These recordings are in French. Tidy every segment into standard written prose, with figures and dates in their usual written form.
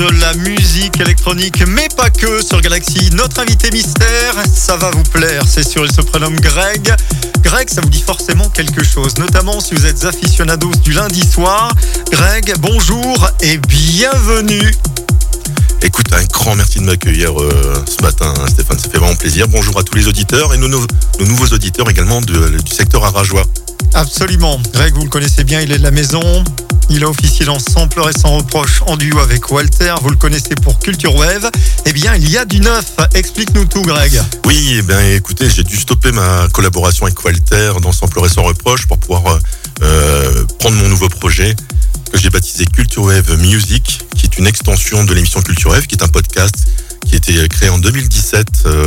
de la musique électronique, mais pas que, sur Galaxy. Notre invité mystère, ça va vous plaire, c'est sûr, il se prénomme Greg. Greg, ça vous dit forcément quelque chose, notamment si vous êtes aficionados du lundi soir. Greg, bonjour et bienvenue. Écoute, un grand merci de m'accueillir ce matin, Stéphane, ça fait vraiment plaisir. Bonjour à tous les auditeurs et nos nouveaux auditeurs également du secteur arageois. Absolument. Greg, vous le connaissez bien, il est de la maison. Il a officié dans Sans pleurer sans reproche en duo avec Walter. Vous le connaissez pour Culture Wave. Eh bien, il y a du neuf. Explique-nous tout, Greg. Oui, eh bien, écoutez, j'ai dû stopper ma collaboration avec Walter dans Sans pleurer sans reproche pour pouvoir prendre mon nouveau projet que j'ai baptisé Culture Wave Music, qui est une extension de l'émission Culture Wave, qui est un podcast qui a été créé en 2017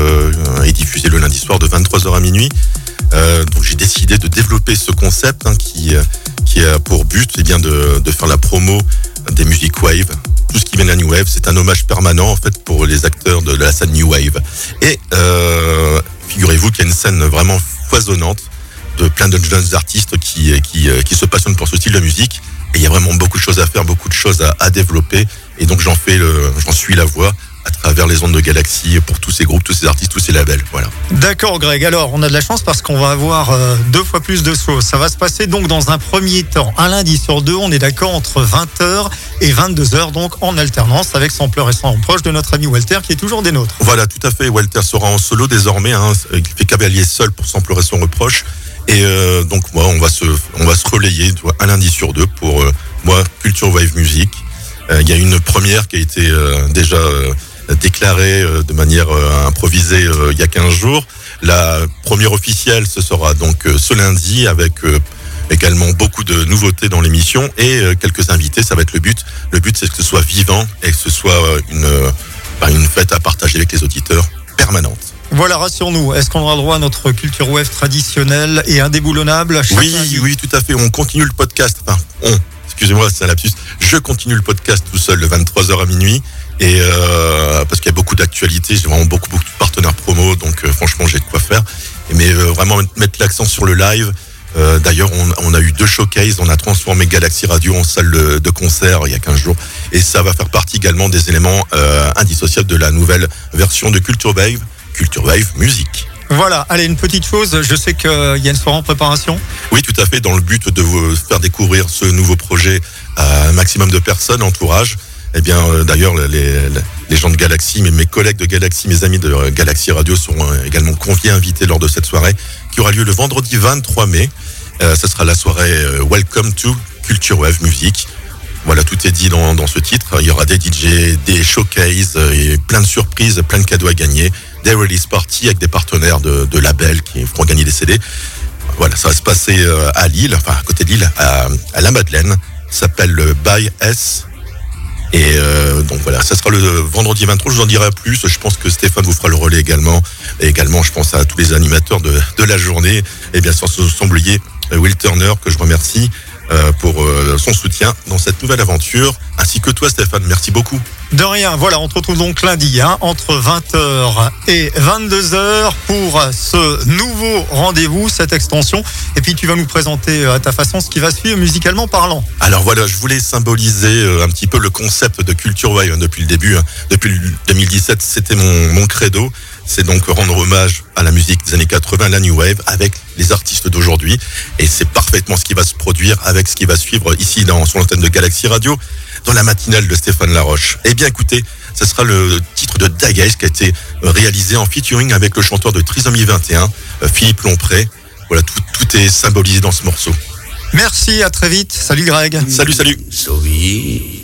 et diffusé le lundi soir de 23h à minuit. Donc j'ai décidé de développer ce concept qui a pour but de faire la promo des musiques wave. Tout ce qui vient de la New Wave, c'est un hommage permanent en fait pour les acteurs de la scène New Wave. Et figurez-vous qu'il y a une scène vraiment foisonnante de plein de jeunes artistes qui se passionnent pour ce style de musique. Et il y a vraiment beaucoup de choses à faire, beaucoup de choses à développer. Et donc j'en suis la voix à travers les ondes de Galaxy pour tous ces groupes, tous ces artistes, tous ces labels. Voilà. D'accord, Greg. Alors, on a de la chance parce qu'on va avoir 2 fois plus de choses. Ça va se passer donc dans un premier temps, un lundi sur 2, on est d'accord, entre 20h et 22h, donc en alternance avec Sans pleurer sans reproche de notre ami Walter qui est toujours des nôtres. Voilà, tout à fait. Walter sera en solo désormais. Il fait cavalier seul pour Sans pleurer sans reproche. Et donc, on va se relayer un lundi sur 2 pour Culture Wave Music. Il y a une première qui a été déjà déclarée de manière improvisée il y a 15 jours. La première officielle, ce sera donc ce lundi avec également beaucoup de nouveautés dans l'émission et quelques invités. Ça va être le but. Le but, c'est que ce soit vivant et que ce soit une fête à partager avec les auditeurs permanente. Voilà, rassure-nous, est-ce qu'on aura droit à notre Culture Wave traditionnelle et indéboulonnable? Oui, tout à fait. On continue le podcast. Excusez-moi, c'est un lapsus. Je continue le podcast tout seul de 23h à minuit. Et parce qu'il y a beaucoup d'actualités, j'ai vraiment beaucoup de partenaires promo, donc franchement j'ai de quoi faire. Mais vraiment mettre l'accent sur le live. D'ailleurs, on a eu 2 showcases, on a transformé Galaxy Radio en salle de concert il y a 15 jours. Et ça va faire partie également des éléments indissociables de la nouvelle version de Culture Wave Music. Voilà, allez, une petite chose, je sais qu'il y a une soirée en préparation. Oui, tout à fait, dans le but de vous faire découvrir ce nouveau projet à un maximum de personnes, entourage. Eh bien, d'ailleurs, les gens de Galaxy, mes collègues de Galaxy, mes amis de Galaxy Radio seront également conviés, invités lors de cette soirée qui aura lieu le vendredi 23 mai. Ce sera la soirée Welcome to Culture Wave Music. Voilà, tout est dit dans ce titre. Il y aura des DJ, des showcases, et plein de surprises, plein de cadeaux à gagner, des release parties avec des partenaires de labels qui feront gagner des CD. Voilà, ça va se passer à Lille, à côté de Lille, à la Madeleine. Ça s'appelle le By S. Et donc voilà, ça sera le vendredi 23, je vous en dirai plus. Je pense que Stéphane vous fera le relais également. Et également, je pense à tous les animateurs de la journée. Et bien sûr, sans oublier Will Turner, que je remercie pour son soutien dans cette nouvelle aventure. Ainsi que toi, Stéphane, merci beaucoup. De rien, voilà, on te retrouve donc lundi entre 20h et 22h pour ce nouveau rendez-vous, cette extension. Et puis tu vas nous présenter à ta façon ce qui va suivre musicalement parlant. Alors voilà, je voulais symboliser un petit peu le concept de Culture Wave depuis le début. Depuis 2017, c'était mon credo. C'est donc rendre hommage à la musique des années 80, la New Wave, avec les artistes d'aujourd'hui. Et c'est parfaitement ce qui va se produire avec ce qui va suivre ici sur l'antenne de Galaxy Radio, dans la matinale de Stéphane Laroche. Eh bien écoutez, ce sera le titre de Dagaesh qui a été réalisé en featuring avec le chanteur de Trisomie 21, Philippe Lompré. Voilà, tout est symbolisé dans ce morceau. Merci, à très vite. Salut Greg. Salut. So